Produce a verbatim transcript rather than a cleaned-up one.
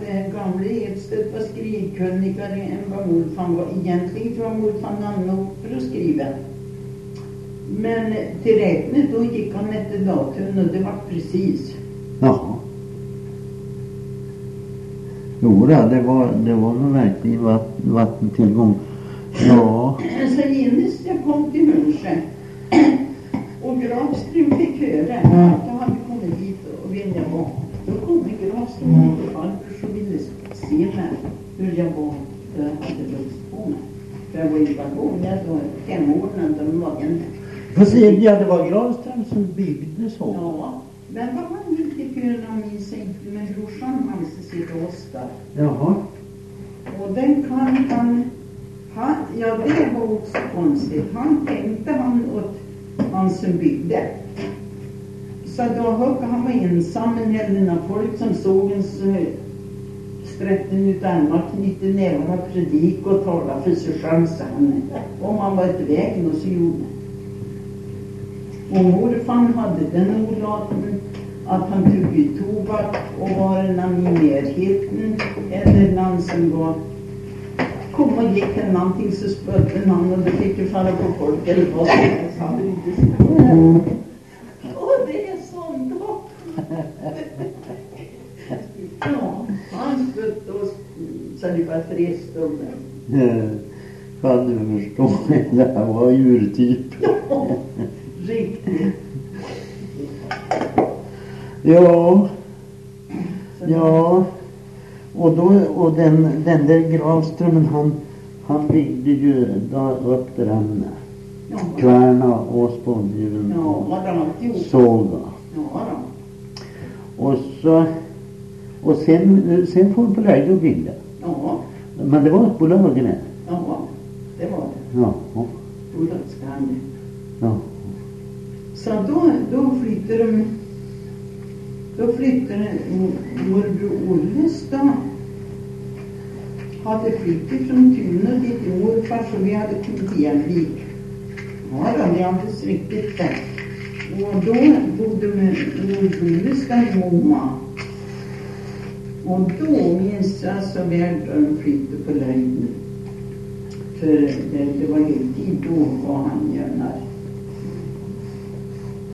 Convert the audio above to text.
eh, gamla Edstedt var skrivkunnigare än vad morfan var. Egentligen var morfan namn för att skriva. Men till räknet då gick han efter datorn och det var precis. Jaha. Jo, det var, det var nog verkligen vatten, vattentillgång. Ja. Så genast jag kom till Hörnsjö och Gravström fick höra att jag hade kommit dit och ville vara. Då kom Gravström och farbror så ville se mig hur jag var, jag hade vuxit på mig. För jag var ju bara gång, jag var femårad och var en... Vad säger jag, det var Gravström som byggde så? Ja, men vad han gick i fyra minns inte, men brorsan hans sitt Oskar. Jaha. Och den kan han, han, ja det var också konstigt. Han tänkte han åt han som byggde. Så då höll han var ensam med Helena folk som såg en strätten ut armar knytte nävarna predik och tala för sig själv, sa han. Om han var ett vägen och så gjorde. Och morfan hade den olaten att han tog i tobak och var en annan i närheten eller någon som var kom och gick till någonting så spötte han och det fick ju falla på folk eller vad som helst. Han ville inte stå. Mm. Och det är sånt då. Ja, han spötte oss så det var frestående. Ja, kan du förstå. Det här var djurtyp. Ja, riktigt. Ja. Ja. Och då, och den, den där Gravströmmen, han, han byggde ju då upp den ja. Kvärna och spånhjulen ja, och såga. Ja, och så, och sen, sen får på läge och bygga. Ja. Men det var ett bolag eller? Ja, det var det. Ja. Ja. Bolagsgranne. Ja. Så då, då flyttade de Då flyttade morbror Olles då. Hade flyttat från Tuna dit till morfar så vi hade kommit igen vid. Ja då, det är alldeles riktigt det. Och då bodde med morbror Olles där i Moma. Och då minns jag så väl då de flyttade på löjden. För det, det var ju tid då var han gärna